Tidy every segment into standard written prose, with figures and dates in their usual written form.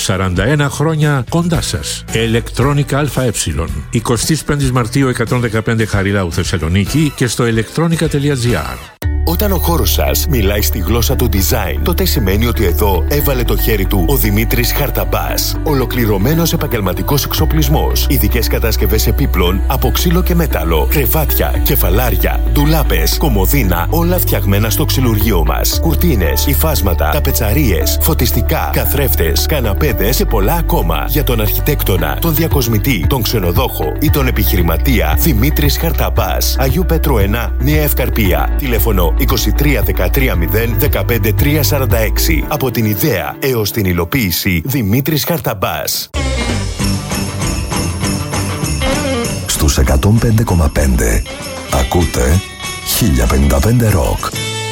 41 χρόνια κοντά σας. Electronica ΑΕ. 25 Μαρτίου 115 Χαριλάου Θεσσαλονίκη και στο electronica.gr. Όταν ο χώρος σας μιλάει στη γλώσσα του design, τότε σημαίνει ότι εδώ έβαλε το χέρι του ο Δημήτρης Χαρταμπάς. Ολοκληρωμένος επαγγελματικός εξοπλισμός, ειδικές κατασκευές επίπλων από ξύλο και μέταλλο, κρεβάτια, κεφαλάρια, ντουλάπες, κομοδίνα, όλα φτιαγμένα στο ξυλουργείο μας. Κουρτίνες, υφάσματα, ταπετσαρίες, φωτιστικά, καθρέφτες, καναπέδες και πολλά ακόμα. Για τον αρχιτέκτονα, τον διακοσμητή, τον ξενοδόχο ή τον επιχειρηματία, Δημήτρης Χαρταμπάς. Αγίου Πέτρου 1, Νέα Ευκαρπία. Τηλέφωνο 23 13 0 15 346. Από την ιδέα έως την υλοποίηση, Δημήτρης Χαρταμπάς. Στους 105,5 ακούτε 1055 Rock.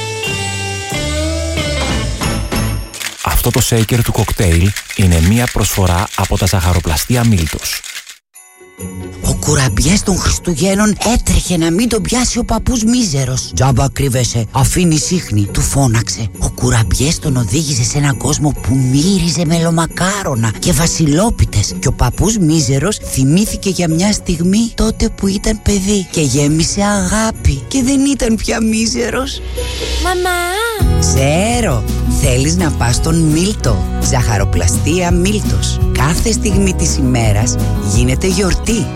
Αυτό το shaker του κοκτέιλ είναι μία προσφορά από τα ζαχαροπλαστεία Μίλτος. Ο κουραμπιές των Χριστουγέννων έτρεχε να μην τον πιάσει ο παππούς μίζερος. «Τζάμπα κρύβεσαι, αφήνει σύχνη», του φώναξε. Ο κουραμπιές τον οδήγησε σε έναν κόσμο που μύριζε μελομακάρονα και βασιλόπιτες. Και ο παππούς μίζερος θυμήθηκε για μια στιγμή τότε που ήταν παιδί και γέμισε αγάπη και δεν ήταν πια μίζερος. Μαμά! Ξέρω, θέλεις να πας στον Μίλτο. Ζαχαροπλαστεία Μίλτος. Κάθε στιγμή της ημέρας γίνεται γιορτή.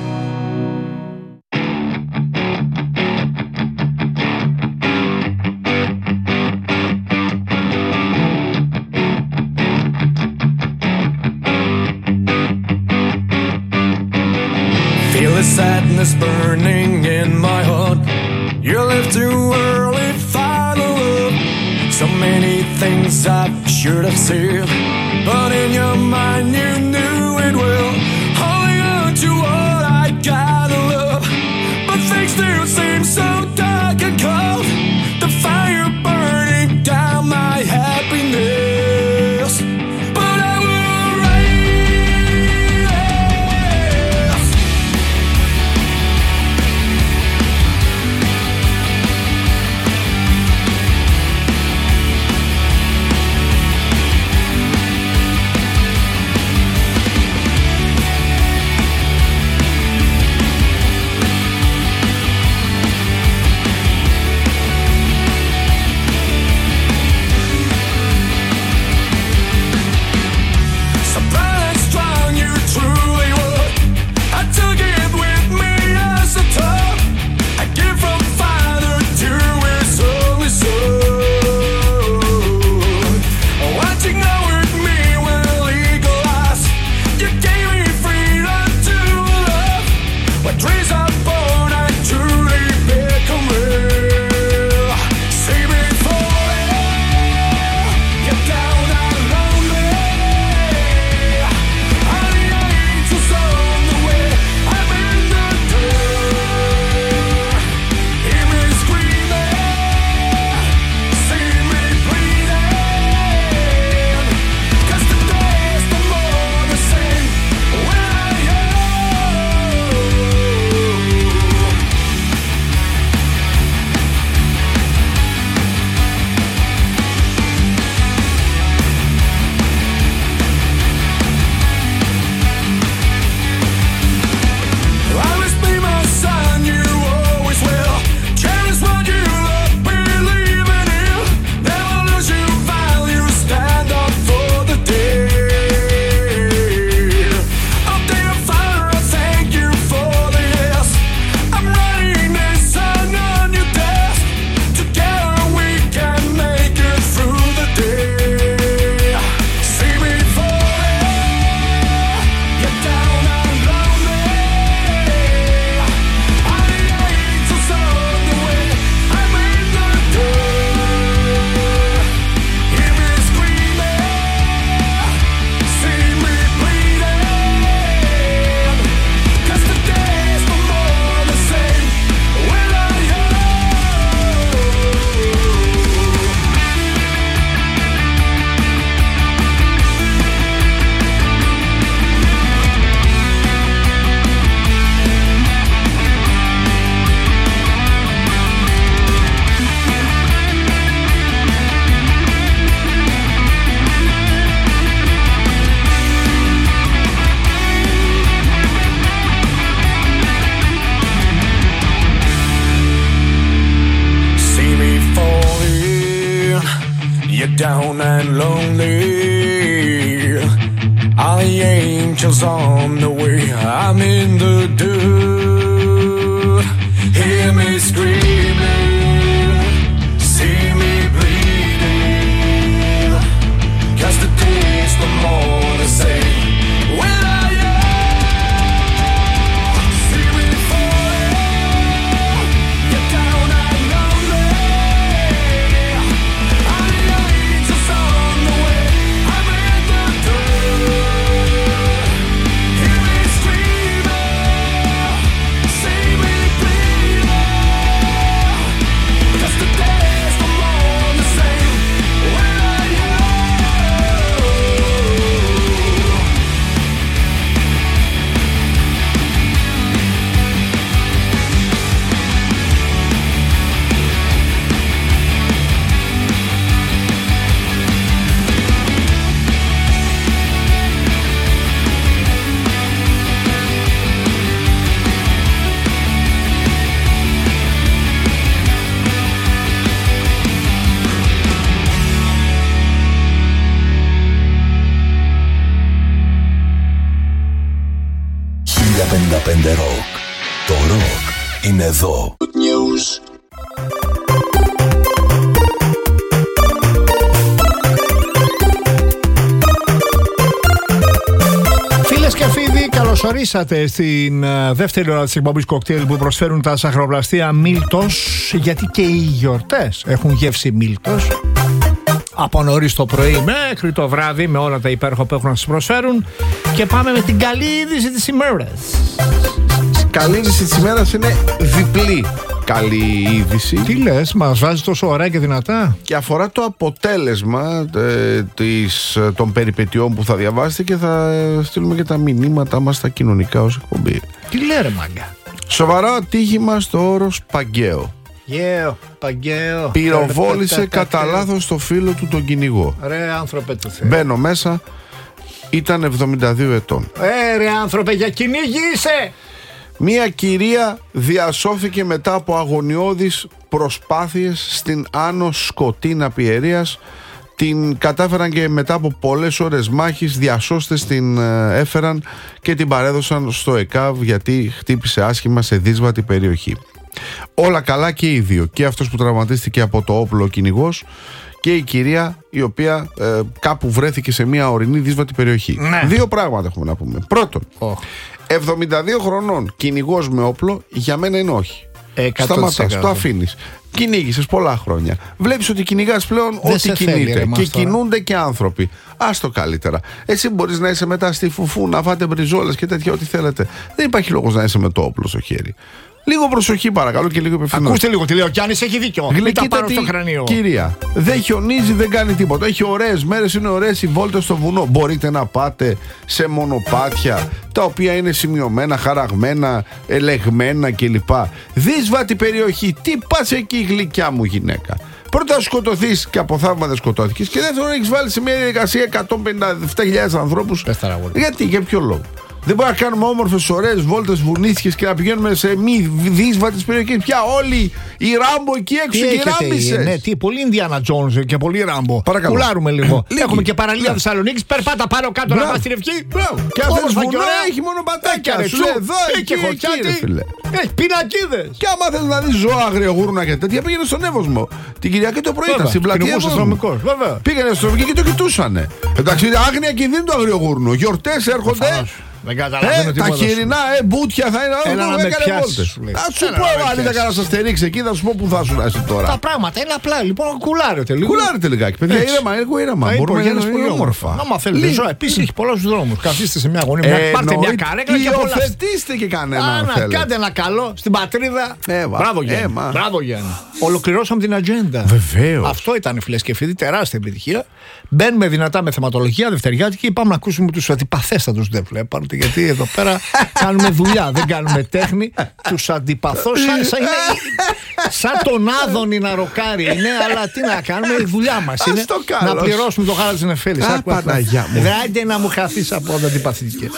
Feel the sadness burning in my heart. You left too early, final love. So many things I should have said, but in your mind you knew it well. Holding on to what I gotta love, but things still seem so dark and cold. The fire burning down my happiness, but I will rise. down and lonely. All the angels on the way, I'm in the dirt. Hear me screaming, see me bleeding. 'Cause the days no more the same. When I see me falling, get down and lonely. All the angels on the way, I'm in the dirt. Hear me screaming, see me bleeding. 'Cause the days no more the same. When I Rock. Το ροκ είναι εδώ. Good news. Φίλες και φίλοι, καλωσορίσατε στην δεύτερη ώρα της εκπομπής Κοκτέιλ που προσφέρουν τα ζαχαροπλαστεία Μίλτος, γιατί και οι γιορτές έχουν γεύση Μίλτος. Από νωρίς το πρωί μέχρι το βράδυ, με όλα τα υπέροχα που έχουν να σας προσφέρουν. Και πάμε με την καλή είδηση της ημέρας. Καλή είδηση της ημέρας είναι διπλή καλή είδηση. Τι λες, μας βάζει τόσο ωραία και δυνατά. Και αφορά το αποτέλεσμα των περιπετειών που θα διαβάσετε και θα στείλουμε και τα μηνύματά μας στα κοινωνικά ως εκπομπή. Τι λέει μάγκα. Σοβαρό ατύχημα στο όρος Παγκαίο. Παγκαίο. Πυροβόλησε κατά λάθος το φίλο του τον κυνηγό. Ρε άνθρωπε του Θεού. Μπαίνω μέσα, ήταν 72 ετών. Ρε άνθρωπε, για κυνήγι είσαι. Μία κυρία διασώθηκε μετά από αγωνιώδεις προσπάθειες στην Άνω Σκοτίνα Πιερίας. Την κατάφεραν και μετά από πολλές ώρες μάχης διασώστες την έφεραν και την παρέδωσαν στο ΕΚΑΒ γιατί χτύπησε άσχημα σε δύσβατη περιοχή. Όλα καλά και οι δύο, και αυτός που τραυματίστηκε από το όπλο ο κυνηγός και η κυρία η οποία κάπου βρέθηκε σε μια ορεινή δύσβατη περιοχή. Ναι. Δύο πράγματα έχουμε να πούμε. Πρώτον, 72 χρονών κυνηγός με όπλο για μένα είναι όχι. 100%. Σταματάς, το αφήνεις. Κυνήγησες πολλά χρόνια. Βλέπεις ότι κυνηγάς πλέον δεν ό,τι κινείται και κινούνται και άνθρωποι. Άστο καλύτερα. Εσύ μπορείς να είσαι μετά στη φουφού, να φάτε μπριζόλες και τέτοια, ό,τι θέλετε. Δεν υπάρχει λόγος να είσαι με το όπλο στο χέρι. Λίγο προσοχή παρακαλώ και λίγο υπευθυνότητα. Ακούστε λίγο τι λέω, κι αν έχει δίκιο. Μην τα πάρω στο κρανίο. Κυρία, δεν χιονίζει, δεν κάνει τίποτα. Έχει ωραίες μέρες, είναι ωραίες οι βόλτες στο βουνό. Μπορείτε να πάτε σε μονοπάτια τα οποία είναι σημειωμένα, χαραγμένα, ελεγμένα κλπ. Δύσβατη περιοχή. Τι πας εκεί, γλυκιά μου γυναίκα. Πρώτα να σκοτωθείς και από θαύμα δεν σκοτώθηκες. Και δεύτερον, έχεις βάλει σε μια διαδικασία 157.000 ανθρώπους. Γιατί, για ποιο λόγο. Δεν μπορούμε να κάνουμε όμορφες, ωραίες βόλτες βουνίσιες και να πηγαίνουμε σε μη δύσβατες περιοχές. Πια όλοι οι Ράμπο εκεί έξω γυράμισες. Ναι, τι, πολύ Ινδιάνα Τζόνς και πολύ Ράμπο. Παρακαλώ. Πουλάρουμε λίγο. Έχουμε και παραλία Θεσσαλονίκης. Περπάτα πάνω κάτω να πας στην ευχή. Και αν θες βουνό έχει μόνο πατάκια. Σου λέει εδώ, εκεί, φίλε. Έχει πινακίδες. Και άμα θες να δεις ζώα, αγριογούρνα και τέτοια, πήγαινε στον Εύωσμο. Την Κυριακή το πρωί ήταν στην πλατεία Εύωσμο. Πήγαινε στον Εύωσμο και το κοιτούσανε. Εντάξει, άγνοια και δίνει το αγριογούρνο. Γιορτές έρχονται. Δεν καταλαβαίνω τα χοιρινά, μπούτια θα είναι. Έλα να με πιάσεις. Θα σου πω, αν δεν κάνω να σας στηρίξει εκεί, θα σου πω που θα σου να τώρα. Τα πράγματα είναι απλά. Λοιπόν, κουλάρετε λίγο. Κουλάρετε λιγάκι, παιδιά. Ήρεμα. Μπορούμε να γίνουμε πολύ όμορφα. Άμα θέλετε ζώα, επίσης έχει πολλούς δρόμους. Καθίστε σε μια γωνία, πάρτε μια καρέκλα και απολαύστε. Υιοθετήστε και κανένα. Κάντε ένα καλό στην πατρίδα. Μπράβο Γιάννη. Ολοκληρώσαμε την ατζέντα. Βεβαίως. Αυτό ήταν, φίλες και φίλοι, τεράστια επιτυχία. Μπαίνουμε δυνατά με θεματολογία δευτεριάτικη. Πάμε να ακούσουμε τους αντιπαθέστατους δεν βλέπω. Γιατί εδώ πέρα κάνουμε δουλειά, δεν κάνουμε τέχνη. Τους αντιπαθώ σαν τον Άδωνη να ροκάρει είναι, αλλά τι να κάνουμε, η δουλειά μας είναι να πληρώσουμε το γάλα της Νεφέλης. Παναγιά μου. Άντε να μου χαθείς από αντιπαθητικές.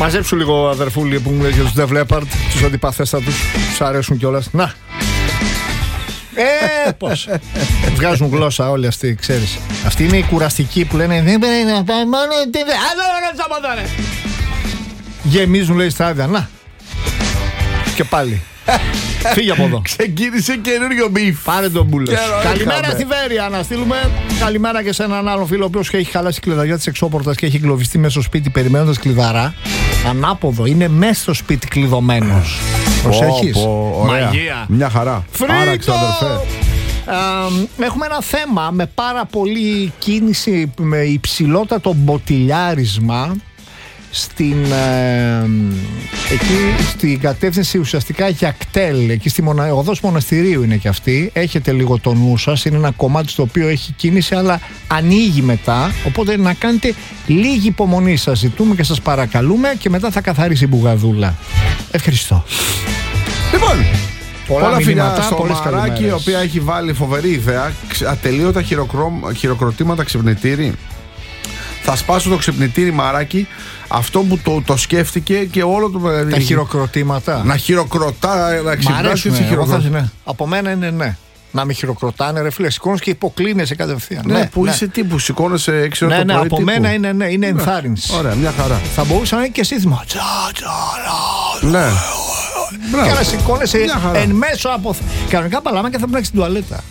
Μαζέψου λίγο, αδερφούλη, που μου λέει για τους Def Leppard, τους αντιπαθέστατους. Τους αρέσουν κιόλας. Να. Πώς. Βγάζουν γλώσσα όλοι αυτοί, ξέρεις. Αυτοί είναι οι κουραστικοί που λένε δεν πρέπει να πάει μόνο. Γεμίζουν, λέει, στάδια. Να. Και πάλι. Φύγε από εδώ. Ξεκίνησε καινούριο μπιφ. Πάρε τον μπούλος. Καλημέρα στη Βέρεια να στείλουμε. Καλημέρα και σε έναν άλλον φίλο ο οποίος έχει χαλάσει κλειδαριά της εξώπορτας και έχει εγκλωβιστεί μέσα στο σπίτι περιμένοντας κλειδαρά. Ανάποδο, είναι μέσα στο σπίτι κλειδωμένος. Προσέχεις. Μαγεία. Μια χαρά. Άραξε, αδερφέ. Έχουμε ένα θέμα με πάρα πολύ κίνηση, με υψηλότατο μποτιλιάρισμα εκεί στην κατεύθυνση ουσιαστικά για κτέλ. Εκεί στη οδός Μοναστηρίου είναι και αυτή. Έχετε λίγο το νου σας. Είναι ένα κομμάτι στο οποίο έχει κίνηση, αλλά ανοίγει μετά. Οπότε να κάνετε λίγη υπομονή, σας ζητούμε και σας παρακαλούμε, και μετά θα καθαρίσει η μπουγαδούλα. Ευχαριστώ. Λοιπόν, πολλά φιλιά στο πολλές Μαράκι, καλημέρες. η οποία έχει βάλει φοβερή ιδέα. Ατελείωτα χειροκροτήματα ξυπνητήρι. Θα σπάσω το ξυπνητήρι, Μαράκι. Αυτό που το σκέφτηκε και όλο το. Τα χειροκροτήματα. Να χειροκροτά, να ξυπνάσει. Από μένα είναι ναι. Να με χειροκροτάνε, ρε φίλε. Σηκώνεις και υποκλίνεσαι κατευθείαν. Ναι, που είσαι τύπου, σηκώνεσαι 6 ώρα το πρωί. Ναι, από τύπου. μένα είναι ναι, είναι ενθάρρυνση. Ωραία, μια χαρά. Θα μπορούσε να είναι και σύνθημα. Ναι. Και να σηκώνεσαι εν μέσω από. Κανονικά παλάμε και θα πρέπει στην τουαλέτα.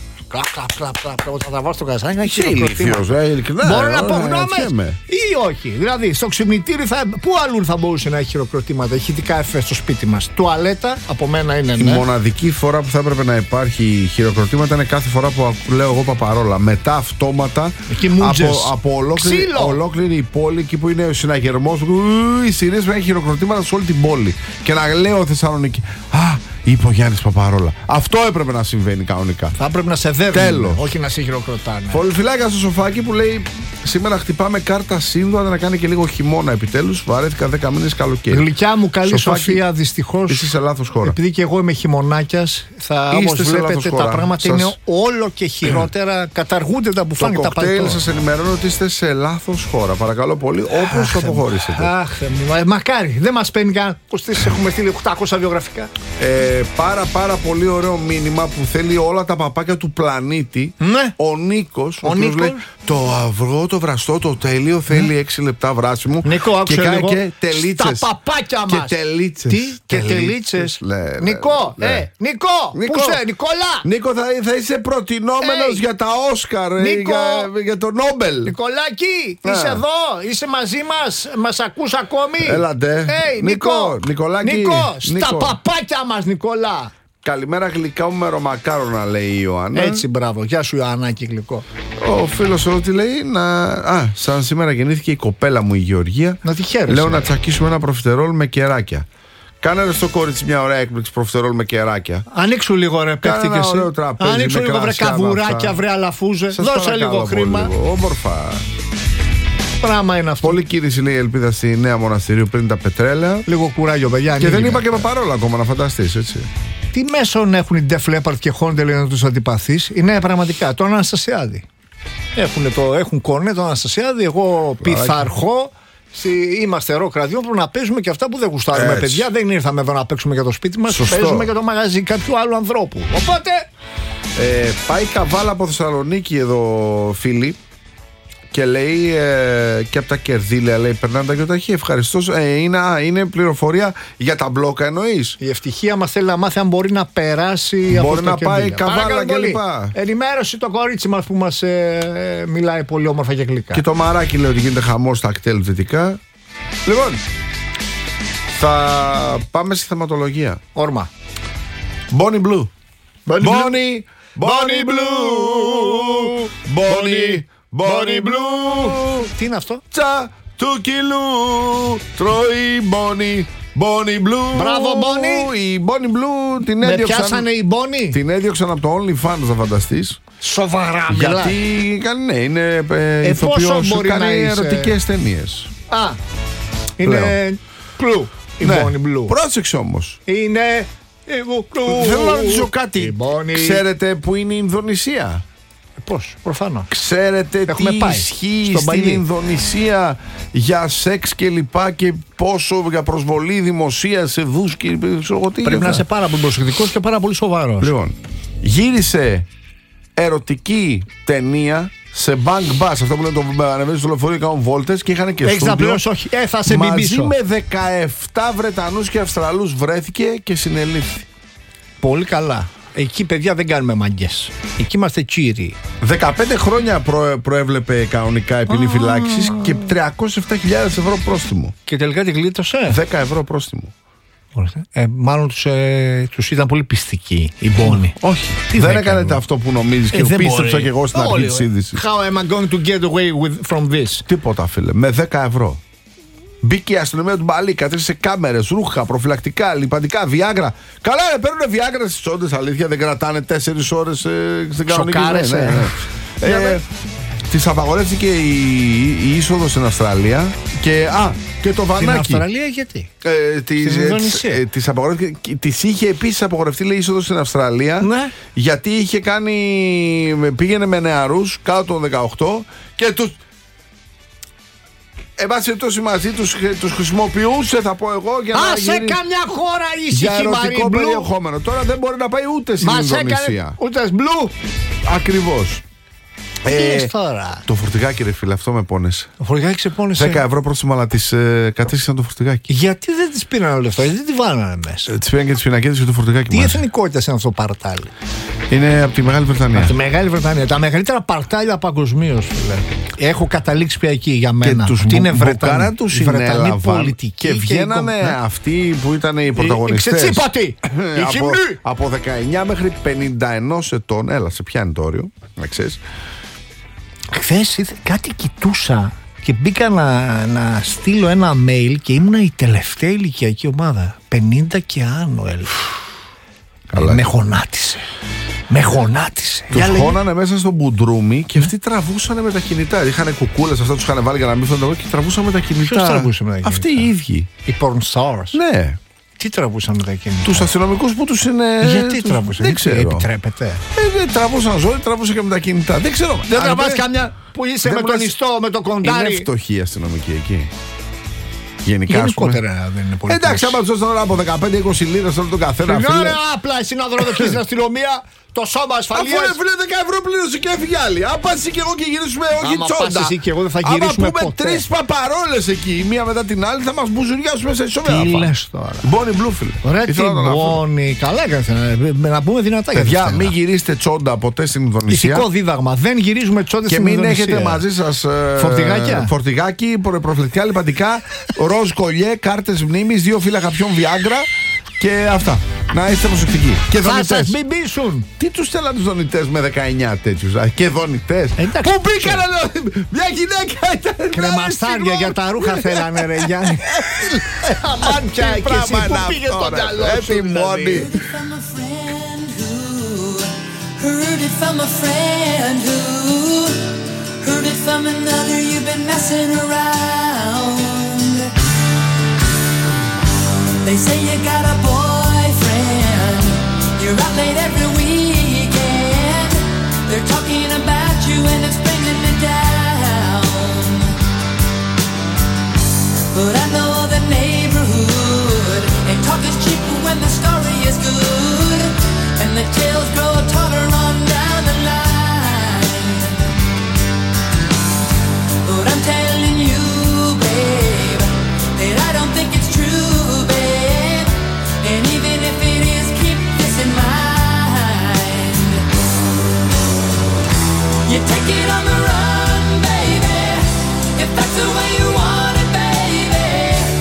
Θα τα βάλω στο κασάνι να έχει χειροκροτήματα. Μπορώ να πω γνώμες ή όχι. Δηλαδή στο ξυπνητήρι πού αλλού θα μπορούσε να έχει χειροκροτήματα, ηχητικά εφέ στο σπίτι μας. Τουαλέτα από μένα είναι ναι. Η μοναδική φορά που θα έπρεπε να υπάρχει χειροκροτήματα είναι κάθε φορά που λέω εγώ Παπαρόλα. Μετά αυτόματα από ολόκληρη η πόλη, εκεί που είναι ο συναγερμός, οι σειρές που έχει χειροκροτήματα σε όλη την πόλη. Και να λέω Θεσσαλονίκη. Είπε ο Γιάννης Παπαρόλα. Αυτό έπρεπε να συμβαίνει κανονικά. Θα έπρεπε να σε δέρνουν, όχι να σε χειροκροτάνε. Φιλάκια στο σοφάκι που λέει: σήμερα χτυπάμε κάρτα σύνδοα να κάνει και λίγο χειμώνα επιτέλους. Βαρέθηκα 10 μήνες καλοκαίρι. Γλυκιά μου, καλή σοφάκι, Σοφία, δυστυχώς. Είσαι σε λάθος χώρα. Επειδή και εγώ είμαι χειμωνάκιας, όπως βλέπετε τα πράγματα είναι όλο και χειρότερα. Καταργούνται τα μπουφάν και τα παλτό. Το κοκτέιλ σας ενημερώνω ότι είστε σε λάθος χώρα. Παρακαλώ πολύ, όπως το αποχωρήσετε. Αχ, μακάρι. Δεν μας παίρνει καν. Έχουμε στείλει 800 βιογραφικά. Πάρα πολύ ωραίο μήνυμα που θέλει όλα τα παπάκια του πλανήτη. Ναι. Ο Νίκος, ο οποίος λέει: το αυγό, το βραστό, το τέλειο θέλει 6 λεπτά βράσιμο. Νίκο, άκουσε λίγο. Και τελίτσες. Στα παπάκια μας. Και τελίτσες. Τι, και τελίτσες. Νικό, Νικό, πού είσαι, Νικόλα. Νίκο, θα είσαι προτινόμενος για τα Όσκαρ, για το Νόμπελ. Νικολάκη, είσαι εδώ, είσαι μαζί μας, μας ακούς ακόμη. Έλατε. Νικολάκη. Νικό, στα παπάκια μας, Νικόλα. Καλημέρα, γλυκά μου μερομακάρονα, λέει η Ιωάννα. Έτσι, μπράβο. Γεια σου, Ιωαννάκη, γλυκό. Ο φίλος εδώ τι λέει, σαν σήμερα γεννήθηκε η κοπέλα μου η Γεωργία. Να τη χαίρεσαι. Λέω να τσακίσουμε ένα προφιτερόλ με κεράκια. Κάνε ρε στο κόριτσι μια ωραία έκπληξη προφιτερόλ με κεράκια. Ανοίξου λίγο ρε, παίχτη και εσύ. Ανοίξου λίγο βρε καβουράκια, βρε αλαφούζε. Δώσε λίγο χρήμα. Όμορφα. Πράγμα είναι αυτό. Πολύ κίνηση, λέει, ελπίδα στη Νέα Μοναστηρίου πριν τα πετρέλαια. Λίγο κουράγιο, παιδιά. Και δεν είπα και Παπαρόλα ακόμα, να φανταστείς, έτσι. Τι μέσον έχουν οι Def Leppard και Χόντελ να τους αντιπαθείς? Είναι πραγματικά τον Αναστασιάδη. Έχουν κονέ τον Αναστασιάδη. Εγώ πειθαρχώ. Είμαστε ροκ ραδιό που να παίζουμε και αυτά που δεν γουστάρουμε, παιδιά. Δεν ήρθαμε εδώ να παίξουμε για το σπίτι μας. Παίζουμε για το μαγαζί κάποιου άλλου ανθρώπου. Οπότε. Πάει καβάλα από Θεσσαλονίκη εδώ, φίλοι. Και λέει και από τα κερδίλια, λέει, περνάνε τα γιοταχή. Ευχαριστώ. Είναι πληροφορία για τα μπλόκα, εννοείς? Η ευτυχία μας θέλει να μάθει αν μπορεί να περάσει. Μπορεί να πάει καβάλα κλπ. Ενημέρωση το κορίτσι μας που μας μιλάει πολύ όμορφα και γλυκά. Και το Μαράκι λέει ότι γίνεται χαμός στα κτέλ δυτικά. Λοιπόν, θα πάμε στη θεματολογία. Όρμα. Bonnie Blue. Bonnie Blue. Τι είναι αυτό? Τσα του κιλού τρώει Bonnie Blue. Μπράβο Bonnie. Η Bonnie Blue την έδιωξαν. Με πιάσανε οι Bonnie. Την έδιωξαν από το OnlyFans, θα φανταστείς. Σοβαρά γιατί είναι ηθοποιός, κάνει ερωτικές ταινίες. Είναι Blue. Η Bonnie Blue. Πρόσεξε όμως. Είναι Θέλω να ρωτήσω κάτι. Ξέρετε που είναι η Ινδονησία? Πώς, προφανώς. Ξέρετε Έχουμε τι πάει ισχύει στον στην Παλί. Ινδονησία για σεξ και λοιπά και πόσο για προσβολή δημοσία σε δούς και ξέρω εγώ τι. Πρέπει να είσαι πάρα πολύ προσεκτικός και πάρα πολύ σοβαρός. Λοιπόν, γύρισε ερωτική ταινία σε bank bus. Αυτό που λένε το ανεβαίνει στο λεωφορείο, κάνουν βόλτες και είχαν και Έχεις να στούντιο. πληρώσεις, όχι. Θα σε Μαζί μπιμπίσω. με 17 Βρετανούς και Αυστραλούς βρέθηκε και συνελήφθη. Πολύ καλά. Εκεί, παιδιά, δεν κάνουμε μαγκές. Εκεί είμαστε κύριοι. 15 χρόνια προέβλεπε κανονικά η ποινή φυλάκισης και 307.000 ευρώ πρόστιμο. Και τελικά τη γλίτωσε. 10 ευρώ πρόστιμο. Μάλλον τους ήταν πολύ πιστικοί οι μπόνοι. Όχι. Τι δεν θα έκανετε κάνουμε. αυτό που νομίζεις και δεν πίστεψα μπορεί. και εγώ στην αρχή Όλοι, της είδησης. How am I going to get away from this? Τίποτα, φίλε. Με 10 ευρώ. Μπήκε η αστυνομία του Μπαλί, κατέστησε κάμερες, ρούχα, προφυλακτικά, λιπαντικά, βιάγκρα. Καλά, παίρνουν βιάγκρα στις όντες, αλήθεια. Δεν κρατάνε 4 ώρες στην κανονική Σοκάρες, Της απαγορεύτηκε η είσοδος στην Αυστραλία και το Στην βανάκι. Αυστραλία γιατί? Στην Ινδονησία. Της είχε επίσης απογορευτεί, λέει, είσοδος στην Αυστραλία. Ναι. Γιατί είχε πήγαινε με νεαρούς κάτω των 18 και τους. Εν πάση περιπτώσει μαζί τους χρησιμοποιούσε, θα πω εγώ, για να σε καμιά χώρα για ήσυχη, ερωτικό Μαρή Μπλου. περιεχόμενο. Τώρα δεν μπορεί να πάει ούτε στην Ινδονησία. Ούτε μπλου. Ακριβώς. Τι λες τώρα? Το φορτηγάκι, ρε φίλε, αυτό με πόνεσε. Το φορτηγάκι ξεπώνησε. 10 ευρώ πρόστιμο, αλλά τις κατήχησαν το φορτηγάκι. Γιατί δεν τις πήραν όλο αυτό, γιατί δεν τη βάλανε μέσα? Τις πήραν και τις πινακέτες και το φορτηγάκι Τι μας. εθνικότητα είναι αυτό το παρτάλι? Είναι από τη Μεγάλη Βρετανία. Από τη Μεγάλη Βρετανία. Τα μεγαλύτερα παρτάλια παγκοσμίως, φίλε. Έχω καταλήξει πια εκεί για μένα. Και τους Τι είναι μπουκάρα τους συνέλαβαν πολιτική και βγαίνανε αυτοί που ήταν οι πρωταγωνιστές. Ξετσίπατοι! Από 19 μέχρι 51 ετών. Έλα, σε πιάνει το όριο. Να ξέρεις. Χθες κάτι κοιτούσα και μπήκα να στείλω ένα mail και ήμουνα η τελευταία ηλικιακή ομάδα. 50 και άνω, έλεγα. Με χωνάτισε. Με χωνάτισε. Τους χώνανε μέσα στο μπουντρούμι και αυτοί τραβούσανε με τα κινητά. Είχαν κουκούλες, αυτά τους είχαν βάλει για να μην φαίνονται και τραβούσαν με τα κινητά. Ποιος τραβούσε με τα κινητά? Αυτοί οι ίδιοι. Οι porn stars. Ναι. Τι τραβούσαν με τα κινητά? Τους αστυνομικούς που τους είναι. Γιατί τραβούσαν? Δεν ξέρω. Επιτρέπεται? Δεν τραβούσαν ζώη, τραβούσαν και με τα κινητά. Δεν ξέρω. Δεν τραβάς κάμια που είσαι με τον ιστό, με το κοντάρι? Είναι φτωχοί οι αστυνομικοί εκεί. Γενικότερα δεν είναι πολύ. Εντάξει, άμα τους έστω από 15-20 λίρες όλο τον καθένα. Ωραία, απλά εσύ να δωροδοκείς στην αστυνομία το σώμα ασφαλείας. Αφού έφυγε 10 ευρώ πλήρωσε και έφυγε άλλη. Αν πας εσύ και εγώ και γυρίσουμε, όχι Άμα τσόντα. πας εσύ και εγώ δεν θα γυρίσουμε άμα πούμε ποτέ. 3 παπαρόλες εκεί, η μία μετά την άλλη, θα μας μπουζουριάσουμε σε ισοβέρα. Τι λες τώρα? Μπόνι Μπλούφιλ. Ωραία, τι μπόνι. Καλά έκανες να πούμε δυνατά. Παιδιά, μην γυρίσετε τσόντα ποτέ στην Ινδονησία. Ηθικό δίδαγμα. Δεν γυρίζουμε τσόντα στην Και μην Ινδονησία. έχετε μαζί σας φορτηγάκι, προφυλακτικά, λιπαντικά, ροζ κολιέ, κάρτες μνήμης, 2 φύλλα χαπιών Viagra και αυτά. Να είστε προσεκτικοί. Και θα δονητές. σας μπιμπήσουν. Τι τους στέλναν τους δονητές με 19 τέτοιους? Και δονητές. Εντάξει, Πού μπήκανε μια γυναίκα ήταν. Κρεμαστάρια για τα ρούχα θέλανε, ρε Γιάννη. Αμάν πια και εσύ που πήγες στο μυαλό σου, Έτσι μόνοι. Heard it from a friend who heard it from another. You've been messing around. They say you got a boyfriend. You're out late every weekend. They're talking about you and it's bringing me down. But I know the neighborhood, and talk is cheap when the story is good. And the tales grow taller on down the line. But I'm telling you, babe, that I don't think it's true, babe. And even if it is, keep this in mind. You take it on the run, baby, if that's the way you want it, baby.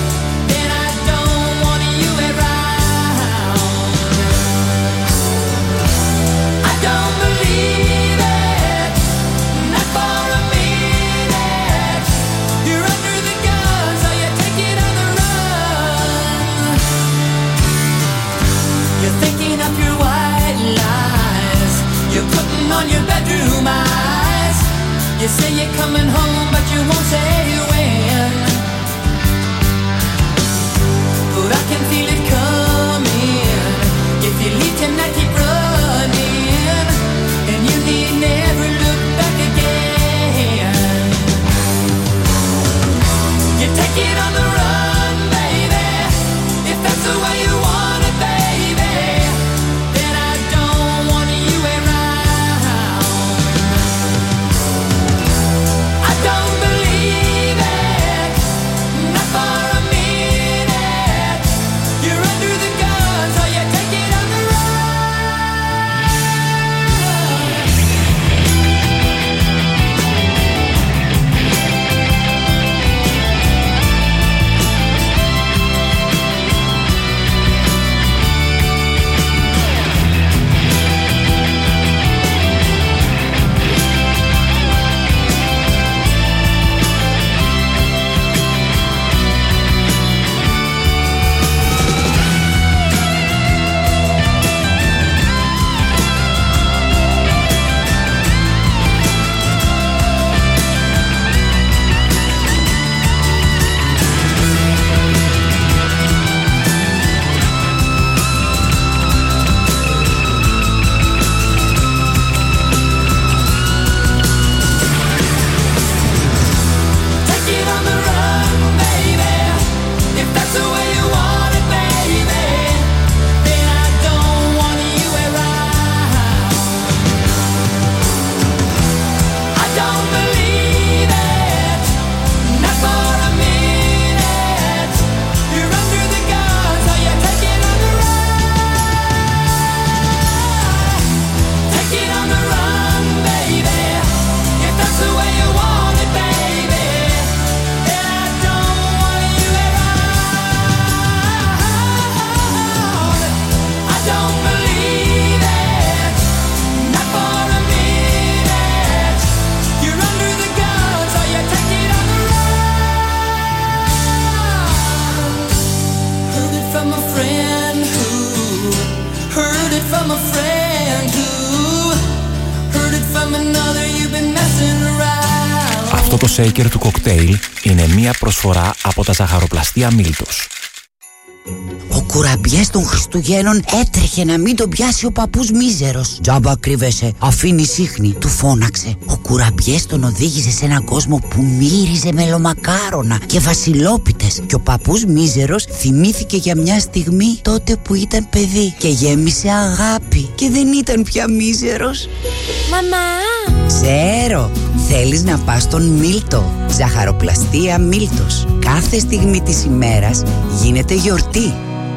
Αυτό το shaker του κοκτέιλ είναι μία προσφορά από τα ζαχαροπλαστεία Μίλτος. Ο κουραμπιές των Χριστουγέννων έτρεχε να μην τον πιάσει ο παππούς μίζερος. «Τζάμπα κρύβεσαι, αφήνει ίχνη», του φώναξε. Ο κουραμπιές τον οδήγησε σε έναν κόσμο που μύριζε μελομακάρονα και βασιλόπιτες. Και ο παππούς μίζερος θυμήθηκε για μια στιγμή τότε που ήταν παιδί και γέμισε αγάπη και δεν ήταν πια μίζερος. Μαμά! Ξέρω, θέλεις να πας στον Μίλτο. Ζαχαροπλαστεία Μίλτος. Κάθε στιγμή της ημέρας γίνεται γιορτή.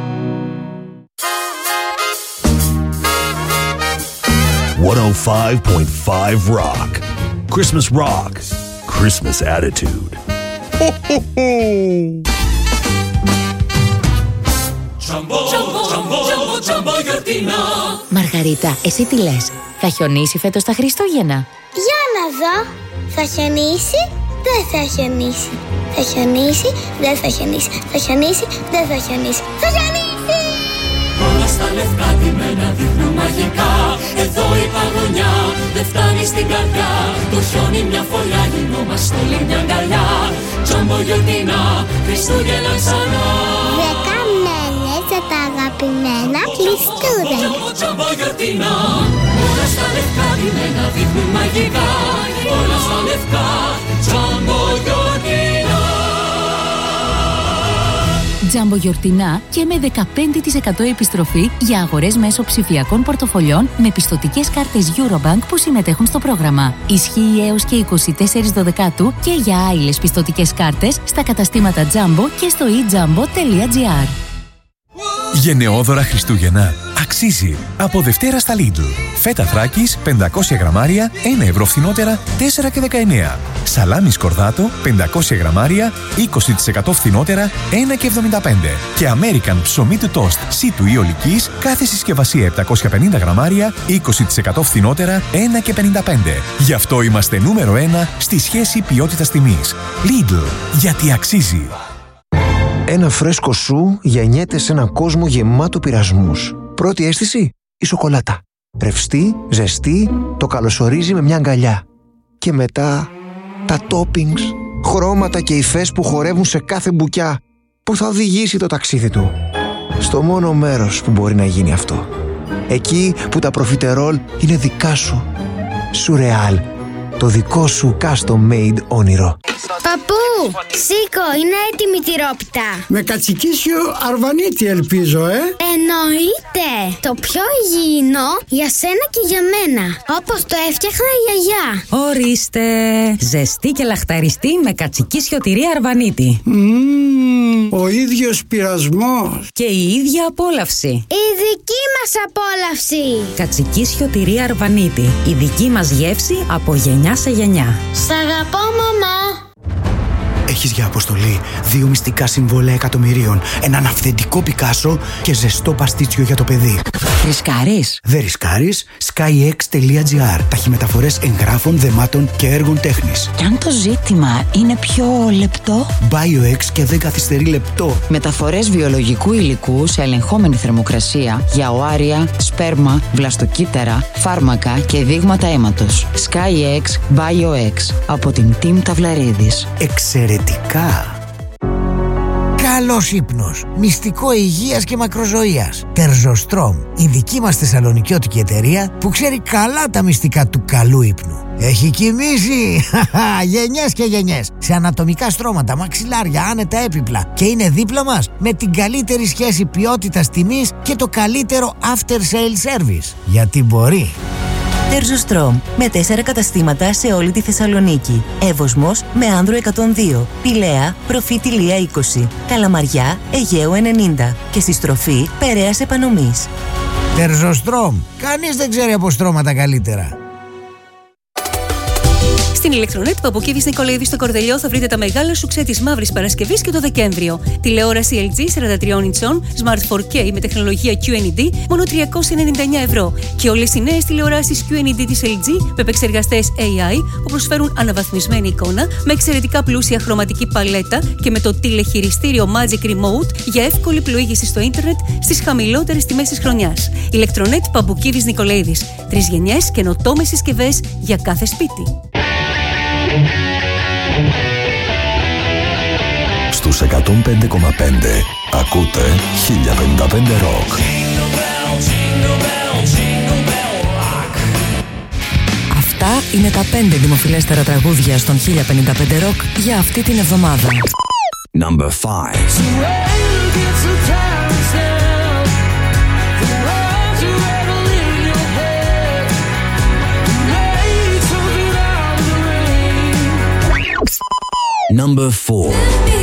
«105.5 Rock. Christmas Rock. Christmas Attitude». Μαργαρίτα, εσύ τι λες? Θα χιονίσει φέτος τα Χριστούγεννα? Για να δω. Θα χιονίσει, δεν θα χιονίσει. Θα χιονίσει, δεν θα χιονίσει. Θα χιονίσει, δεν θα χιονίσει. Θα χιονίσει! Όλα στα λευκά τιμένα δείχνουν μαγικά. Εδώ η παγωνιά δεν φτάνει στην καρδιά. Το χιόνι μια φωλιά, γινόμαστε όλοι μια αγκαλιά. Τζάμπο γιορτινά, Χριστούγεννα ξανά. 10 μέρες για τα αγαπημένα Χριστούγεννα. Τζάμπο γιορτινά. Όλα στα λευκά τιμένα δείχνουν μαγικά. Όλα στα λευκά, τζάμπο γιορτινά. Τζάμπο γιορτινά και με 15% επιστροφή για αγορές μέσω ψηφιακών πορτοφολιών με πιστωτικές κάρτες Eurobank που συμμετέχουν στο πρόγραμμα. Ισχύει έως και 24 Δεκάτου και για άειλες πιστωτικές κάρτες στα καταστήματα Τζάμπο και στο e-jambo.gr. Γενναιόδωρα Χριστούγεννα. Αξίζει. Από Δευτέρα στα Lidl. Φέτα Θράκης 500 γραμμάρια 1 ευρώ φθηνότερα 4,19. Σαλάμι Σκορδάτο 500 γραμμάρια 20% φθηνότερα 1,75. Και American ψωμί του τόστ σίτου ή ολικής κάθε συσκευασία 750 γραμμάρια 20% φθηνότερα 1,55. Γι' αυτό είμαστε νούμερο 1 στη σχέση ποιότητας τιμής. Lidl. Γιατί αξίζει. Ένα φρέσκο σου γεννιέται σε έναν κόσμο γεμάτο πειρασμούς. Πρώτη αίσθηση, η σοκολάτα. Ρευστή, ζεστή, το καλωσορίζει με μια αγκαλιά. Και μετά, τα toppings, χρώματα και υφές που χορεύουν σε κάθε μπουκιά που θα οδηγήσει το ταξίδι του. Στο μόνο μέρος που μπορεί να γίνει αυτό. Εκεί που τα προφιτερόλ είναι δικά σου. Σουρεάλ. Το δικό σου custom-made όνειρο. Παππού, σήκω, είναι έτοιμη η τυρόπιτα. Με κατσικίσιο αρβανίτη ελπίζω, Εννοείται. Το πιο υγιεινό για σένα και για μένα. Όπως το έφτιαχνα η γιαγιά. Ορίστε. Ζεστή και λαχταριστή με κατσικίσιο τυρί αρβανίτη. Ο ίδιος πειρασμός. Και η ίδια απόλαυση. Η δική μας απόλαυση. Κατσικίσιο τυρί αρβανίτη. Η δική μας γεύση από γενιά σε γενιά. Σ' αγαπώ, μαμά. Έχεις για αποστολή 2 μυστικά συμβόλαια εκατομμυρίων, έναν αυθεντικό Πικάσο και ζεστό παστίτσιο για το παιδί. Ρισκάρεις? Δεν ρισκάρεις. skyx.gr. Ταχυμεταφορές εγγράφων, δεμάτων και έργων τέχνης. Κι αν το ζήτημα είναι πιο λεπτό? BioX και δεν καθυστερεί λεπτό. Μεταφορές βιολογικού υλικού σε ελεγχόμενη θερμοκρασία για οάρια, σπέρμα, βλαστοκύτταρα, φάρμακα και δείγματα αίματος. SkyX BioX από την Team Ταυλαρίδης. Εξαιρετικά. Καλός ύπνος, μυστικό υγείας και μακροζωίας. Τερζοστρόμ, η δική μας θεσσαλονικιώτικη εταιρεία που ξέρει καλά τα μυστικά του καλού ύπνου. Έχει κοιμήσει γενιές και γενιές σε ανατομικά στρώματα, μαξιλάρια, άνετα έπιπλα και είναι δίπλα μας με την καλύτερη σχέση ποιότητας τιμής και το καλύτερο after sale service. Γιατί μπορεί. Τερζοστρόμ, με 4 καταστήματα σε όλη τη Θεσσαλονίκη. Εύωσμος με Άνδρο 102, Πηλαία, Προφήτη Λία 20, Καλαμαριά, Αιγαίου 90 και στη στροφή Περαίας Επανομής. Τερζοστρόμ, κανείς δεν ξέρει από στρώματα καλύτερα. Στην Ηλεκτρονέτ Παπουκίδης Νικολαίδη στο Κορδελιό θα βρείτε τα μεγάλα σουξέ της Μαύρης Παρασκευής και το Δεκέμβριο. Τηλεόραση LG 43 ιντσών, Smart 4K με τεχνολογία QNED, μόνο 399 ευρώ. Και όλες οι νέες τηλεοράσεις QNED της LG με επεξεργαστές AI που προσφέρουν αναβαθμισμένη εικόνα, με εξαιρετικά πλούσια χρωματική παλέτα και με το τηλεχειριστήριο Magic Remote για εύκολη πλοήγηση στο ίντερνετ στις χαμηλότερες τιμές της χρονιάς. Ηλεκτρονέτ Παπουκίδης Νικολαίδης. 3 γενιές καινοτόμες συσκευές για κάθε σπίτι. στους 105,5 ακούτε 1055 Rock. Αυτά είναι τα 5 δημοφιλέστερα τραγούδια στον 1055 Rock για αυτή την εβδομάδα. Number 5. Number 4.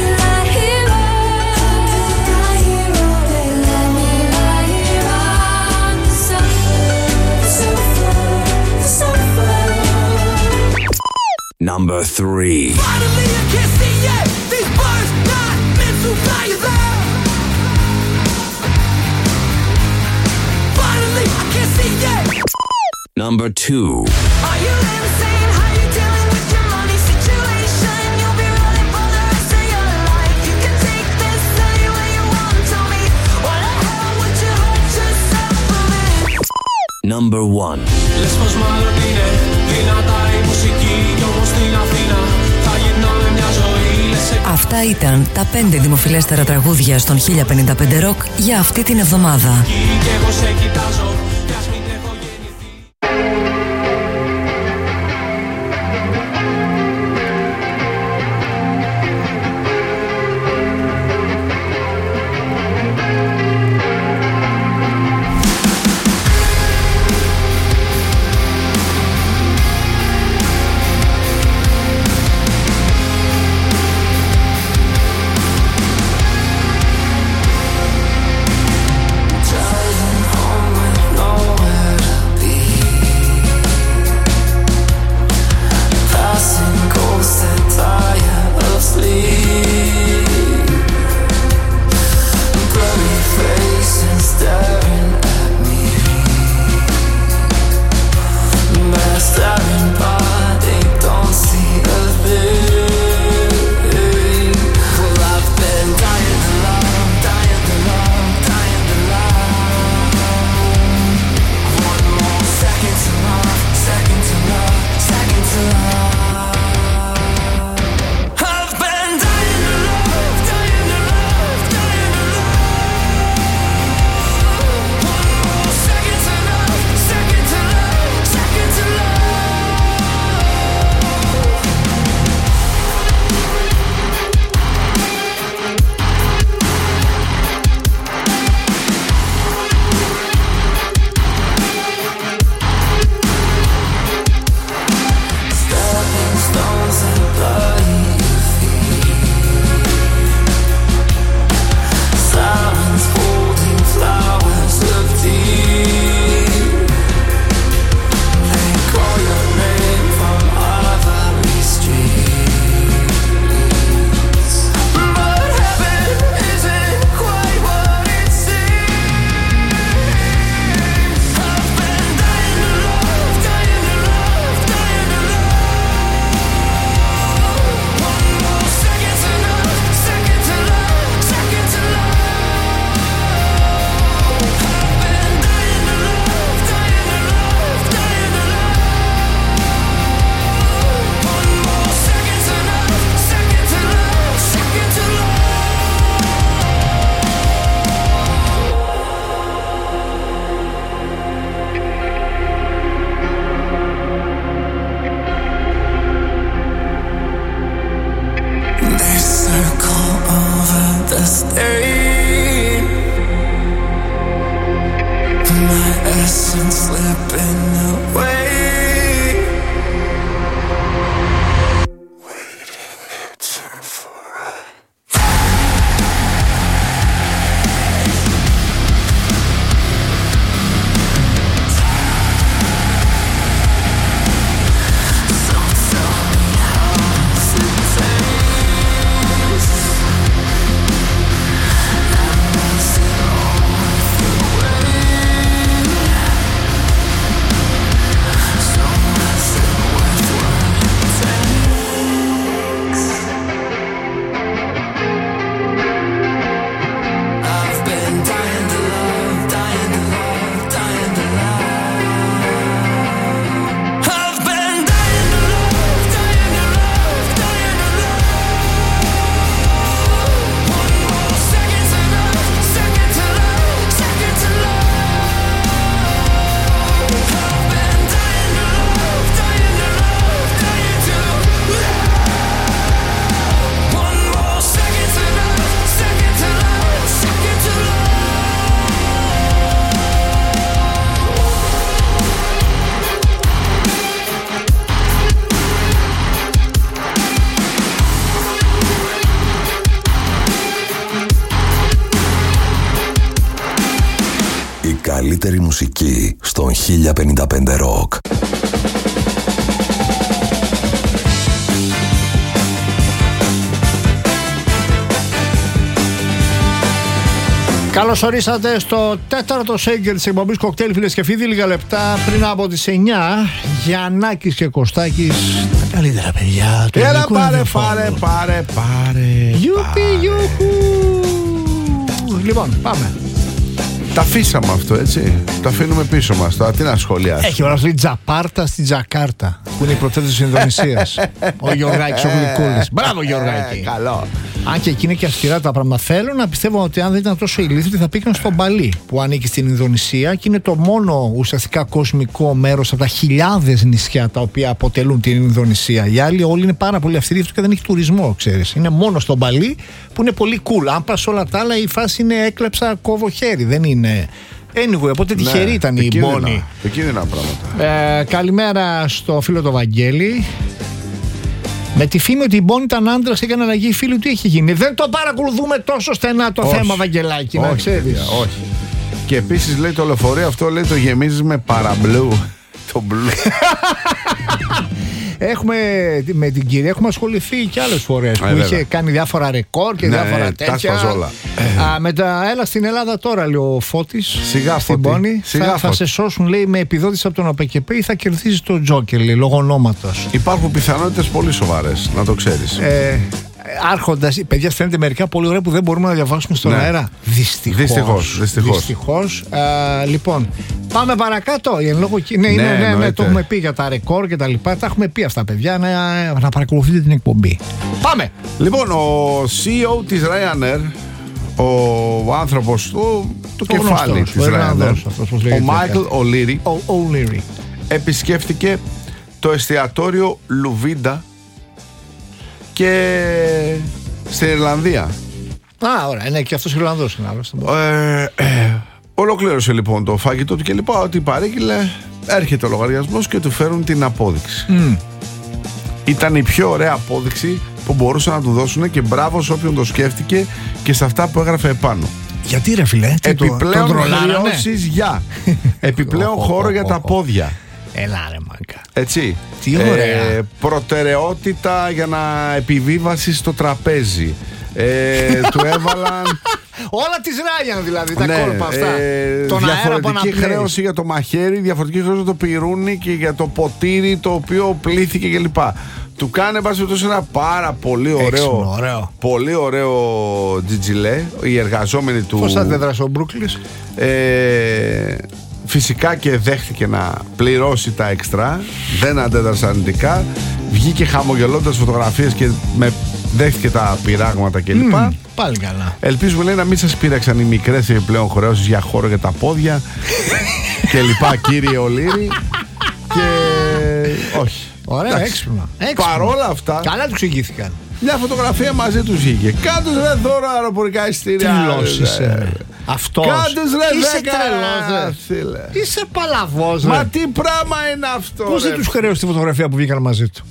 Number 3. Finally, I can see it. These birds not meant to fly there. Finally, I can see it. Number 2. Are you insane? How you dealing with your money situation? You'll be running for the rest of your life. You can take this anywhere you want. Tell me, why the hell would you hurt yourself for it? Number 1. Λες πως μάλλον είναι δυνατά η μουσική κι όμως στην Αθήνα θα γυρνάμε μια ζωή. Αυτά ήταν τα 5 δημοφιλέστερα τραγούδια στον 1055 Rock για αυτή την εβδομάδα. Κι εγώ σε κοιτάζω. Η καλύτερη μουσική στον 1055 Rock. Καλώς ορίσατε στο τέταρτο Shaker της εκπομπής Cocktail, φίλες και φίλοι. Λίγα λεπτά πριν από τις 9, Γιαννάκης και Κωστάκης, τα καλύτερα παιδιά του ελληνικού ραδιοφώνου. Πάρε. Γιουπι, γιουχου. Λοιπόν, πάμε. Τα αφήσαμε αυτό, έτσι. Το αφήνουμε πίσω μας. Τώρα τι να σχολιάσουμε. Έχει οραστεί Τζαπάρτα στη Τζακάρτα, που είναι η πρωτεύουσα της Ινδονησίας. Ο Γιωργάκης ο Γλυκούλης. Μπράβο, Γιωργάκη. Καλό. Αν και εκεί είναι και αυστηρά τα πράγματα. Θέλω να πιστεύω ότι αν δεν ήταν τόσο ηλίθιοι θα πήγαν στο Μπαλί, που ανήκει στην Ινδονησία και είναι το μόνο ουσιαστικά κοσμικό μέρος από τα χιλιάδες νησιά τα οποία αποτελούν την Ινδονησία. Οι άλλοι όλοι είναι πάρα πολύ αυστηροί και δεν έχει τουρισμό, ξέρεις. Είναι μόνο στο Μπαλί που είναι πολύ cool. Αν πας όλα τα άλλα, η φάση είναι έκλεψα, κόβω χέρι. Δεν είναι. Anyway, οπότε τυχερή ήταν η Μπόνη. Επικίνδυνα πράγματα. Καλημέρα στο φίλο το Βαγγέλη. Με τη φήμη ότι η Μπόνη ήταν άντρας, έκανε αλλαγή φίλου, τι έχει γίνει? Δεν το παρακολουθούμε τόσο στενά το θέμα, Βαγγελάκη, να ξέρεις. Όχι. Και επίσης λέει το λεωφορείο αυτό, λέει το γεμίζεις με παραμπλού. Το μπλου. Με την κυρία έχουμε ασχοληθεί και άλλες φορές που είχε κάνει διάφορα ρεκόρ και διάφορα τέτοια. Με τα έλα στην Ελλάδα τώρα, λέει ο Φώτης. Σιγά στην Μπόνη. Θα σε σώσουν, λέει, με επιδότηση από τον ΟΠΕΚΕΠΕ ή θα κερδίσει το Τζόκερ, λέει, λόγω ονόματος. Υπάρχουν πιθανότητες πολύ σοβαρές, να το ξέρεις. Άρχοντας, παιδιά, στέλνετε μερικά πολύ ωραία που δεν μπορούμε να διαβάσουμε στον αέρα. Δυστυχώς. Λοιπόν, πάμε παρακάτω. Ναι, το έχουμε πει για τα ρεκόρ και τα λοιπά. Τα έχουμε πει αυτά, παιδιά, να παρακολουθείτε την εκπομπή. Πάμε. Λοιπόν, ο CEO της Ryanair, ο άνθρωπος, το κεφάλι της Ryanair, ο Μάικλ O'Leary, επισκέφθηκε το εστιατόριο Λουβίντα και στην Ιρλανδία. Ωραία, ναι, και αυτός Ιρλανδός είναι άλλος. Ολοκλήρωσε λοιπόν το φαγητό του και λοιπά, ότι παρήγγειλε, έρχεται ο λογαριασμός και του φέρουν την απόδειξη. Ήταν η πιο ωραία απόδειξη που μπορούσαν να του δώσουν και μπράβο σε όποιον το σκέφτηκε και σε αυτά που έγραφε επάνω. Γιατί ρε φίλε, επιπλέον χρεώσεις για επιπλέον χώρο για τα πόδια. Έλα ρε μάγκα. Έτσι. Τι ωραία. Προτεραιότητα για να επιβίβαση στο τραπέζι. Του έβαλαν όλα της Ryanair δηλαδή, τα κόλπα αυτά. Διαφορετική χρέωση για το μαχαίρι, διαφορετική χρέωση για το πυρούνι και για το ποτήρι το οποίο πλήθηκε κλπ. Του κάνει πάση ένα πάρα πολύ ωραίο, πολύ ωραίο τζιτζιλέ. Οι εργαζόμενοι του. Πώς αντέδρασε ο Μπρούκλης? Φυσικά και δέχτηκε να πληρώσει τα εξτρά. Δεν αντέδρασε αρνητικά. Βγήκε χαμογελώντας φωτογραφίες και δέχτηκε τα πειράγματα κλπ. Πάλι καλά. Ελπίζουμε, λέει, να μην σας πείραξαν οι μικρές επιπλέον χρεώσεις για χώρο για τα πόδια κλπ, κύριε O'Leary. Και όχι. Ωραία, έξυπνα. Παρόλα αυτά, καλά του εξηγήθηκαν. Μια φωτογραφία μαζί τους είχε. Κάντους ρε δώρο αεροπορικά εισιτήρια. Τι λόσισε. Αυτός. Κάντους ρε Είσαι 10. τρελός. Είσαι παλαβός. Μα τι πράγμα είναι αυτό? Πώς δεν τους χρέωσε τη φωτογραφία που βγήκαν μαζί του?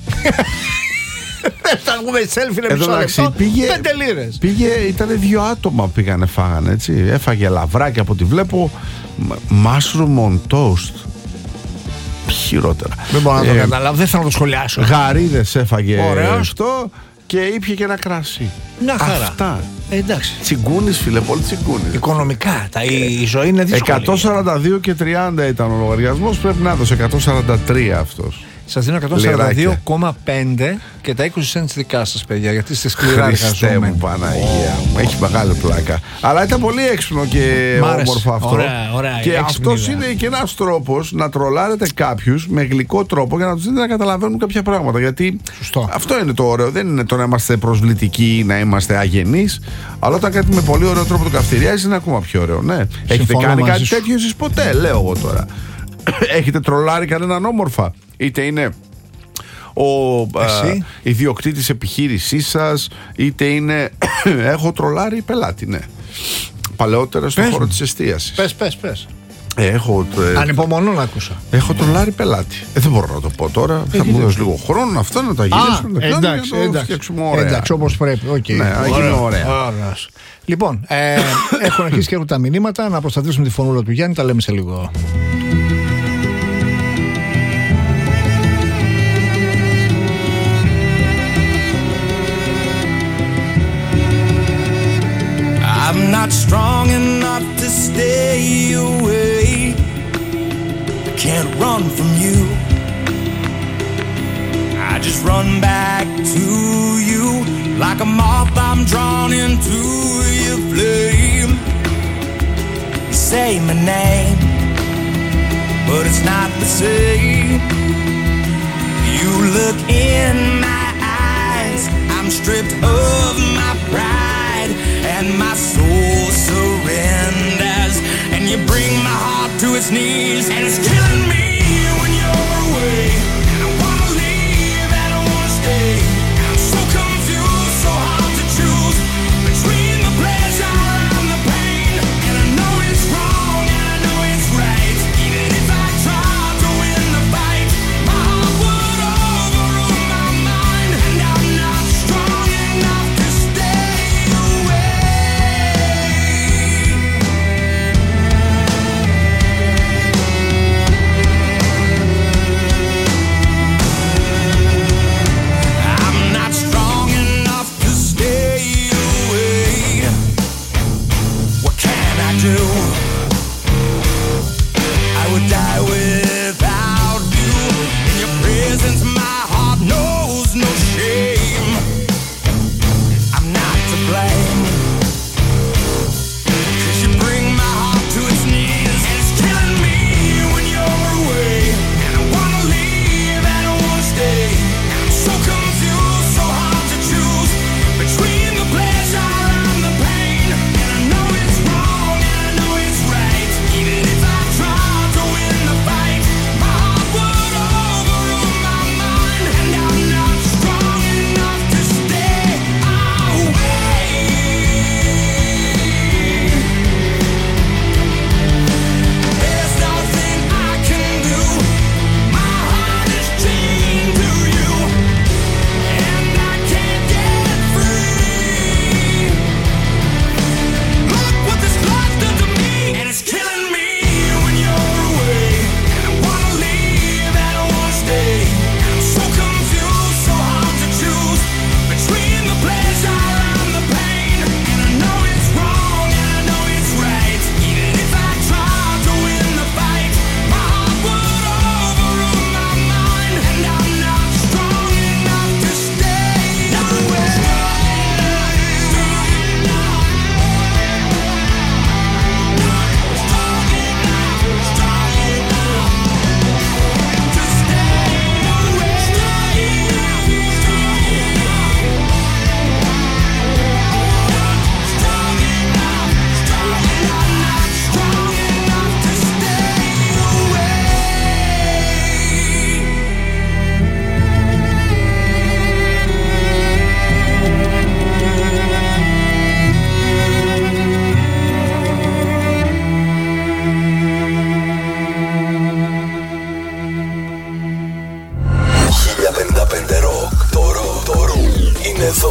Θα βγούμε selfie να μισό λεπτό. 5 λίρες. Ήτανε 2 άτομα πήγανε, φάγανε, έτσι. Έφαγε λαβράκι από ό,τι βλέπω. Mushroom on toast. Χειρότερα. Δεν μπορώ να το καταλάβω, δεν θέλω να το σχολιάσω. Γαρίδες έφαγε αυτό και ήπια και ένα κρασί. Μια χαρά. Αυτά. Εντάξει. Τσιγκούνης, φίλε, πολύ τσιγκούνης. Οικονομικά, η ζωή είναι δύσκολη. 142 και 30 ήταν ο λογαριασμός, πρέπει να έδωσε 143 αυτός. Σας δίνω 142,5 και τα 20 cents δικά σας, παιδιά, γιατί είστε σκληρά εργαζόμενοι. Χριστέ μου, Παναγία μου, έχει μεγάλη πλάκα. Αλλά ήταν πολύ έξυπνο και όμορφο αυτό. Ωραία, και αυτός είναι και ένας τρόπος να τρολάρετε κάποιους με γλυκό τρόπο για να τους δείτε να καταλαβαίνουν κάποια πράγματα. Γιατί αυτό είναι το ωραίο. Δεν είναι το να είμαστε προσβλητικοί ή να είμαστε αγενείς. Αλλά όταν κάτι με πολύ ωραίο τρόπο το καυτηριάζει, είναι ακόμα πιο ωραίο. Ναι. Έχετε κάνει κάτι τέτοιο εσείς ποτέ, λέω εγώ τώρα? Έχετε τρολάρει κανέναν όμορφα? Είτε είναι ο ιδιοκτήτης επιχείρησής σας, είτε είναι έχω τρολάρει πελάτη, ναι. Παλαιότερα στον χώρο της εστίασης. Πες. Ανυπομονώ να ακούσω. Έχω τον Λάρη πελάτη. Δεν μπορώ να το πω τώρα. Θα μου δώσει λίγο χρόνο αυτό να τα γυρίσουμε. Εντάξει, όπως πρέπει. Okay. Ναι, είναι ωραία. Λοιπόν, έχουν αρχίσει και έρχονται τα μηνύματα. Να προστατεύσουμε τη φωνούλα του Γιάννη. Τα λέμε σε λίγο. I'm not strong enough to stay away. I can't run from you. I just run back to you. Like a moth I'm drawn into your flame. You say my name, but it's not the same. You look in my eyes, I'm stripped of my pride, and my soul surrenders, and you bring my heart to its knees, and it's killing me when you're away, and I wanna leave, and I wanna stay, I'm so confused, so hard to choose, between the pleasure and the pain, and I know it's wrong, and I know it's right, even if I try to win the fight, my heart would overrule my mind, and I'm not strong enough to stay away. I would die without you. In your presence my heart knows no shame. I'm not to blame, 'cause you bring my heart to its knees, and it's killing me when you're away, and I wanna leave, and I wanna stay, I'm so confused, so hard to choose, between the pleasure and the pain, and I know it's wrong, and I know it's right, even if I try to win the fight, my heart would overrule my mind, and I'm not strong enough to stay away. There's nothing I can do, my heart is chained to you, and I can't get free. Look what this love done to me, and it's killing me when you're away, and I wanna leave, and I wanna stay, I'm so confused, so hard to choose, between the pleasure and the pain, and I know it's wrong, and I know it's right, even if I try to win the fight, my heart would overrule my mind, and I'm not strong enough to stay away. Είναι εδώ.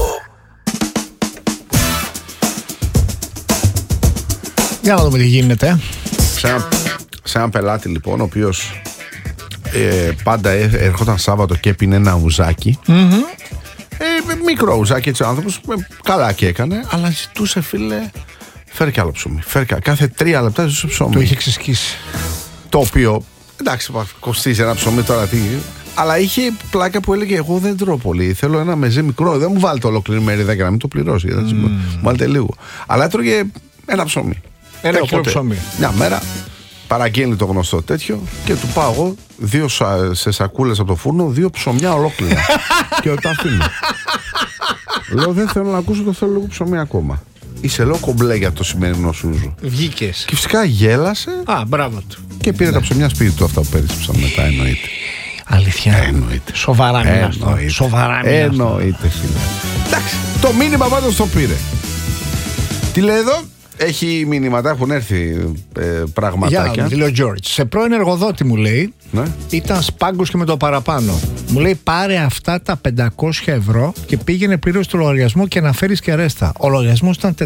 Για να δούμε τι γίνεται. Σε έναν πελάτη λοιπόν, ο οποίος πάντα έρχονταν Σάββατο και έπινε ένα ουζάκι. Μικρό ουζάκι, έτσι ο άνθρωπος, καλά και έκανε, αλλά ζητούσε, φίλε, φέρε κι άλλο ψωμί. Κάθε 3 λεπτά ζητούσε ψωμί. Το είχε ξεσκίσει. Το οποίο, εντάξει, κοστίζει ένα ψωμί τώρα, τι. Αλλά είχε πλάκα που έλεγε: εγώ δεν τρώω πολύ. Θέλω ένα μεζέ μικρό. Δεν μου βάλετε ολόκληρη μερίδα για να μην το πληρώσει. Μου βάλετε λίγο. Αλλά έτρωγε ένα ψωμί. Ένα κιλό ψωμί. Μια μέρα παραγγέλνει το γνωστό τέτοιο και του πάω εγώ 2 σε σακούλες από το φούρνο, 2 ψωμιά ολόκληρα. Και τα αφήνω. Λέω: δεν θέλω να ακούσω, το θέλω λίγο ψωμί ακόμα. Είσαι λέω κομπλέ για το σημερινό σούζο. Βγήκες. Και φυσικά γέλασε. Α, μπράβο του. Και πήρε τα ψωμιά σπίτι του, αυτά που πέριψαν μετά, εννοείται. Αλήθεια. Εννοείται. Σοβαρά μιλάς. Σοβαρά μιλάς. Εννοείται, φίλε. Εντάξει, το μήνυμα πάντως το πήρε. Τι λέει εδώ? Έχει μηνύματα, έχουν έρθει πραγματάκια. Για, λέει ο George. Σε πρώην εργοδότη μου λέει, ναι. Ήταν σπάγκος και με το παραπάνω. Μου λέει πάρε αυτά τα 500 ευρώ και πήγαινε πλήρως το λογαριασμό και να φέρεις και ρέστα. Ο λογαριασμός ήταν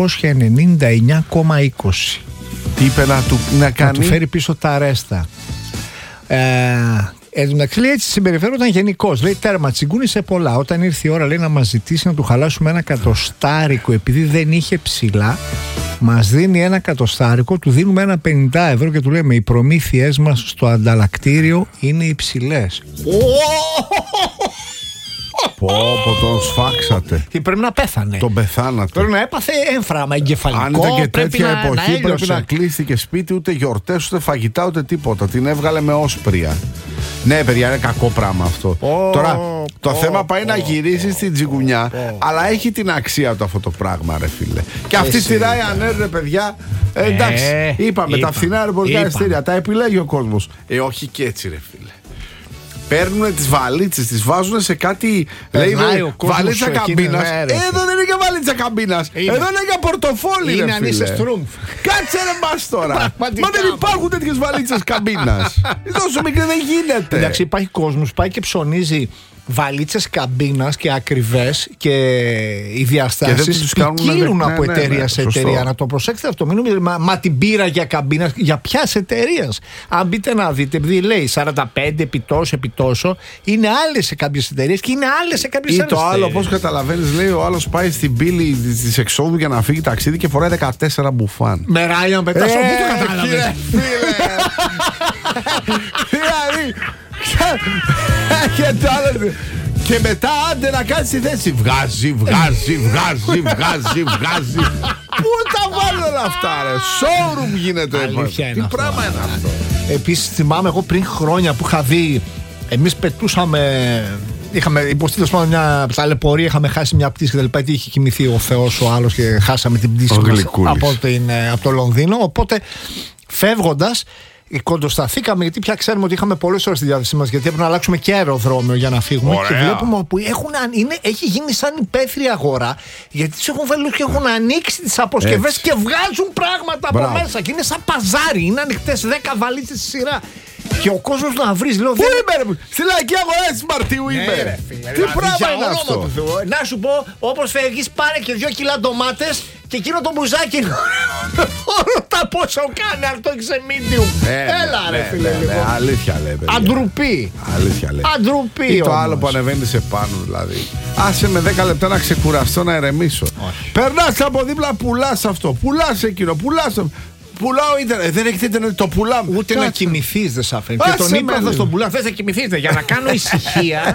499,20. Τι είπε να κάνει? Να του φέρει πίσω τα ρέστα. Εν τω μεταξύ, λέει, έτσι συμπεριφέρονταν γενικώς. Λέει τέρμα, τσιγκούνισε πολλά. Όταν ήρθε η ώρα, λέει, να μας ζητήσει να του χαλάσουμε ένα κατοστάρικο, επειδή δεν είχε ψηλά, μας δίνει ένα κατοστάρικο, του δίνουμε ένα 50 ευρώ και του λέμε οι προμήθειές μας στο ανταλλακτήριο είναι υψηλές. Πω, τον σφάξατε. Και πρέπει να πέθανε. Τον πεθάνατε. Πρέπει να έπαθε έμφραμα εγκεφαλικό. Αν ήταν και τέτοια εποχή, να πρέπει να κλείστηκε σπίτι, ούτε γιορτές, ούτε φαγητά, ούτε τίποτα. Την έβγαλε με όσπρια. Ναι, παιδιά, είναι κακό πράγμα αυτό. Τώρα, το θέμα πάει να γυρίσει στην τσιγκουνιά, αλλά έχει την αξία του αυτό το πράγμα, ρε φίλε. Και αυτή στη Ryanair, ρε παιδιά, εντάξει, είπαμε τα φθηνά αεροπορικά εισιτήρια, τα επιλέγει ο κόσμος. Όχι και έτσι, ρε φίλε. Παίρνουν τις βαλίτσες, τις βάζουν σε κάτι. Λέει βαλίτσα καμπίνας. Εδώ δεν είναι για βαλίτσα καμπίνας. Εδώ είναι για πορτοφόλι. Είναι αν είσαι στρούμφ. Κάτσε ρε μας τώρα. Μα δεν υπάρχουν τέτοιες βαλίτσες καμπίνας. Τόσο μικρή δεν γίνεται. Εντάξει, υπάρχει κόσμος που πάει και ψωνίζει βαλίτσες καμπίνας και ακριβές και οι διαστάσεις ποικίλουν από εταιρεία σε εταιρεία. Να το προσέξετε αυτό. Μην νομίζετε, μα την πήρα για καμπίνα, για ποιας εταιρείας? Αν μπείτε να δείτε, επειδή λέει 45 επί τόσο, είναι άλλες σε κάποιες εταιρείες και είναι άλλες σε κάποιες άλλες. Ή το άλλο, πώς καταλαβαίνεις, λέει ο άλλος πάει στην πύλη της εξόδου για να φύγει ταξίδι και φοράει 14 μπουφάν. Με Ryanair πετάσω, πού το κατάλαβες? Και μετά άντε να κάνει τη θέση. Βγάζει. Πού τα βάλω όλα αυτά, ρε? Showroom γίνεται. Τι πράγμα είναι αυτό? Επίσης θυμάμαι εγώ πριν χρόνια που είχα δει, εμείς πετούσαμε, είχαμε υποστεί μια ταλαιπωρία, είχαμε χάσει μια πτήση και τα είχε κοιμηθεί ο Θεός ο άλλος και χάσαμε την πτήση μας από το Λονδίνο. Οπότε φεύγοντας κοντοσταθήκαμε, γιατί πια ξέρουμε ότι είχαμε πολλές ώρες στη διάθεσή μας, γιατί έπρεπε να αλλάξουμε και αεροδρόμιο για να φύγουμε. Ωραία. Και βλέπουμε που έχει γίνει σαν υπαίθρια αγορά, γιατί τους έχουν βάλει και έχουν ανοίξει τις αποσκευές και βγάζουν πράγματα από μέσα. Και είναι σαν παζάρι, είναι ανοιχτές 10 βαλίτσες στη σειρά. Και ο κόσμος να βρει, λέω. Πού είμαι, ρε? Στη Λαϊκή Αγορά της Μαρτίου είμαι. Τι πράγμα είναι αυτό? Να σου πω, όπως φεύγεις, πάρε και 2 κιλά ντομάτες και εκείνο το μπουζάκι. Ρωτά πόσο κάνει, αν το έχεις σε medium. Έλα, ρε φίλε. Αλήθεια λέει. Αντρουπή. Αλήθεια λέει. Αντρουπή. Ή το άλλο που ανεβαίνει σε πάνω, δηλαδή. Άσε με 10 λεπτά να ξεκουραστώ, να ηρεμήσω. Περνάς από δίπλα, πουλάς αυτό. Πουλάς εκείνο, πουλάς. Πουλάω ίντερνετ. Δεν έχετε ίντερνετ, το πουλάμε. Ούτε να κοιμηθείς δεν σ' αφήνει. Και τον είπα εδώ στον πουλά, θες να κοιμηθείτε για να κάνω ησυχία.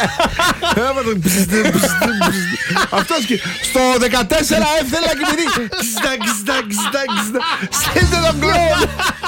Αυτός και στο 14F θέλει να κοιμηθεί. Στείλτε τον κλόουν.